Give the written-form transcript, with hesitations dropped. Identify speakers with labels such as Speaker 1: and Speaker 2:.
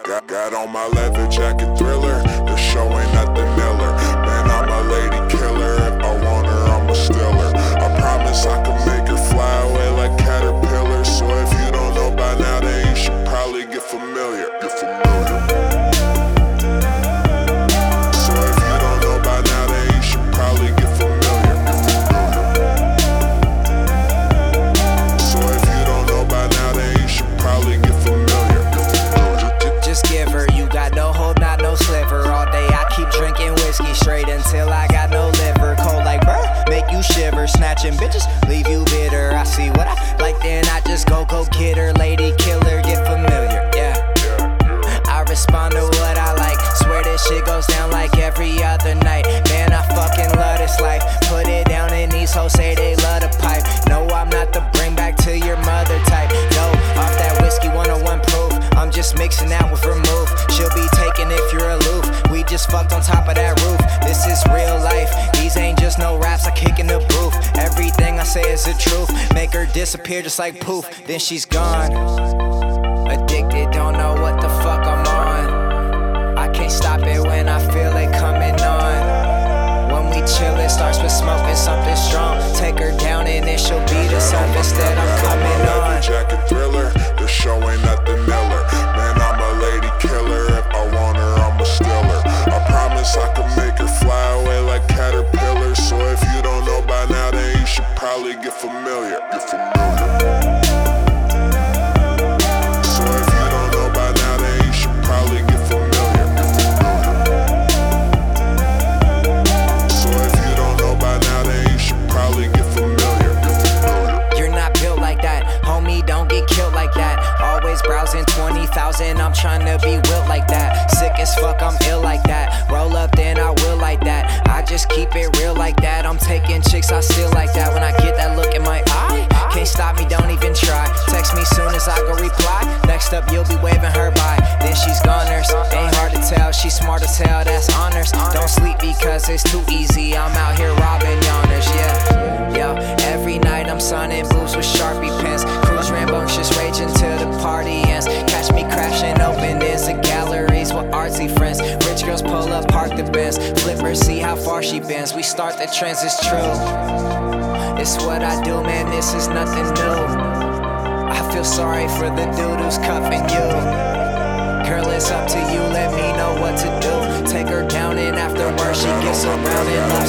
Speaker 1: Got on my leather jacket Thriller, the show ain't nothing iller. Man, I'm a lady killer, if I want her, I'ma steal her. I promise I can make her fly away like caterpillar. So if you don't know by now, then you should probably get familiar. So if you don't know by now, then you should probably get familiar. So if you don't know by now, then you should probably get familiar.
Speaker 2: Just give her, you got no hold, not no sliver. All day I keep drinking whiskey straight until I got no liver. Cold like burr, make you shiver. Snatching bitches, leave you bitter. I see what I like, then I just go get her. Lady killer, get familiar, yeah. I respond to what I like. Swear this shit goes down like every other night. Man, I fucking love this life. Put it down and these hoes say they love the pipe. No, I'm not the bring back to your mother type. No, off that whiskey 101 proof. I'm just mixing that with vermouth. She'll be taken if you're aloof. We just fucked on top of that roof. This is real life. These ain't just no raps I kick in the booth. Everything I say is the truth. Make her disappear just like poof. Then she's gone. Addicted, don't know what the fuck I'm on. I can't stop it when I feel it coming on. When we chill, it starts with smoking something strong. Take her down and then she'll be the surface that I'm coming on.
Speaker 1: Jacket Thriller, the show ain't nothing iller. Man, I'm a lady killer, if I want her, I'ma steal her. I promise I can make her fly away like caterpillar. So if you don't know by now, then you should probably get familiar. So if you don't know by now, then you should probably get familiar. So if you don't know by now, then you should probably get familiar.
Speaker 2: You're not built like that, homie, don't get killed like that. Always browsing 20,000, I'm trying to be wilt like that. Sick as fuck, I'm ill like that. Roll up, then I will like that. I just keep it real like that. I'm taking chicks, I still like that. When I get that look in my eye, can't stop me, don't even try. Text me soon as I go reply. Next up, you'll be waving her by. Then she's goners, ain't hard to tell. She's smart as hell, that's honors. Don't sleep because it's too easy. I'm out here robbing yawners, yeah. Yo, every night I'm signing booze with Sharpie pens. Cruise rambunctious, raging till the party ends. Catch me crashing open is the galleries with artsy friends. Rich girls pull up, park the Benz. Flip her, see how far she bends. We start the trends, it's true. It's what I do, man, this is nothing new. I feel sorry for the dude who's cuffing you. Girl, it's up to you, let me know what to do. Take her down and afterwards she gets around and loves